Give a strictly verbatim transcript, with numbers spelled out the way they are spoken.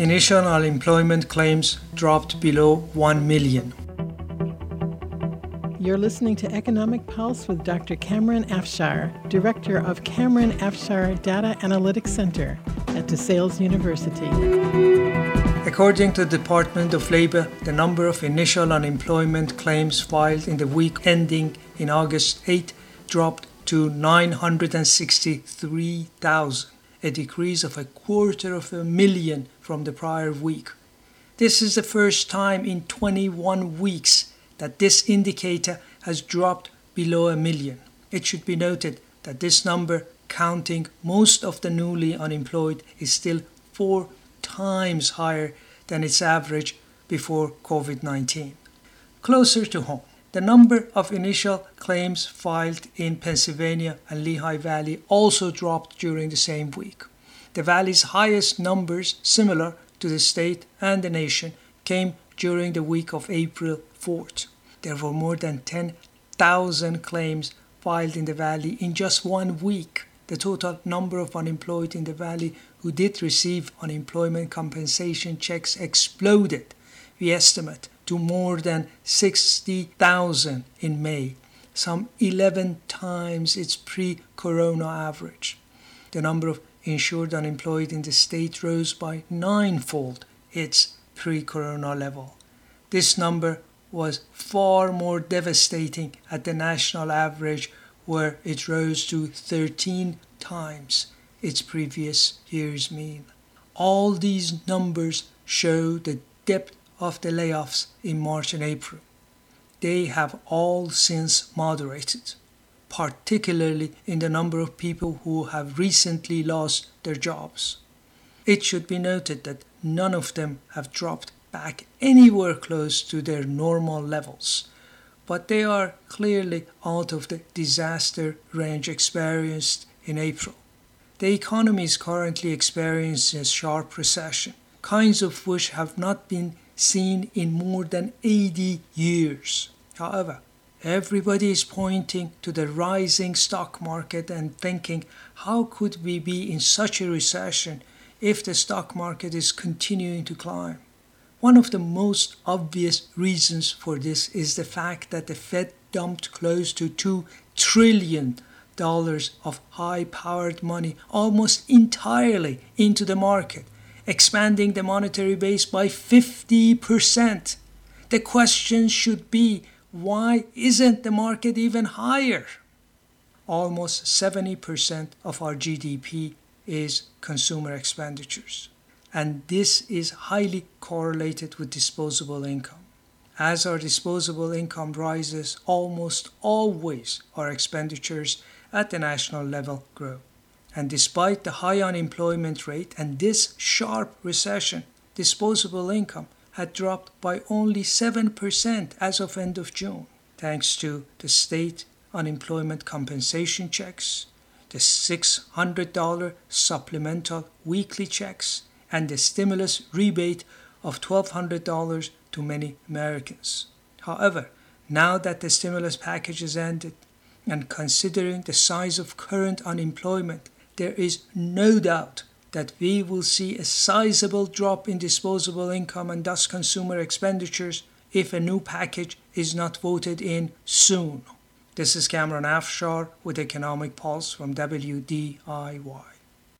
initial unemployment claims dropped below one million. You're listening to Economic Pulse with Doctor Cameron Afshar, Director of Cameron Afshar Data Analytics Center at DeSales University. According to the Department of Labor, the number of initial unemployment claims filed in the week ending in August eighth dropped to nine hundred sixty-three thousand, a decrease of a quarter of a million from the prior week. This is the first time in twenty-one weeks that this indicator has dropped below a million. It should be noted that this number, counting most of the newly unemployed, is still four times higher than its average before covid nineteen. Closer to home, the number of initial claims filed in Pennsylvania and Lehigh Valley also dropped during the same week. The Valley's highest numbers, similar to the state and the nation, came during the week of April fourth. There were more than ten thousand claims filed in the Valley in just one week. The total number of unemployed in the Valley who did receive unemployment compensation checks exploded, we estimate, to more than sixty thousand in May, some eleven times its pre-corona average. The number of insured unemployed in the state rose by ninefold its pre-corona level. This number was far more devastating at the national average, where it rose to thirteen times its previous year's mean. All these numbers show the depth of the layoffs in March and April. They have all since moderated, particularly in the number of people who have recently lost their jobs. It should be noted that none of them have dropped back anywhere close to their normal levels, but they are clearly out of the disaster range experienced in April. The economy is currently experiencing a sharp recession, kinds of which have not been seen in more than eighty years. However, everybody is pointing to the rising stock market and thinking, how could we be in such a recession if the stock market is continuing to climb? One of the most obvious reasons for this is the fact that the Fed dumped close to two trillion dollars of high-powered money almost entirely into the market, expanding the monetary base by fifty percent. The question should be, why isn't the market even higher? Almost seventy percent of our G D P is consumer expenditures, and this is highly correlated with disposable income. As our disposable income rises, almost always our expenditures at the national level grow. And despite the high unemployment rate and this sharp recession, disposable income had dropped by only seven percent as of end of June, thanks to the state unemployment compensation checks, the six hundred dollars supplemental weekly checks, and the stimulus rebate of twelve hundred dollars to many Americans. However, now that the stimulus package is ended, and considering the size of current unemployment, there is no doubt that we will see a sizable drop in disposable income and thus consumer expenditures if a new package is not voted in soon. This is Cameron Afshar with Economic Pulse from W D I Y.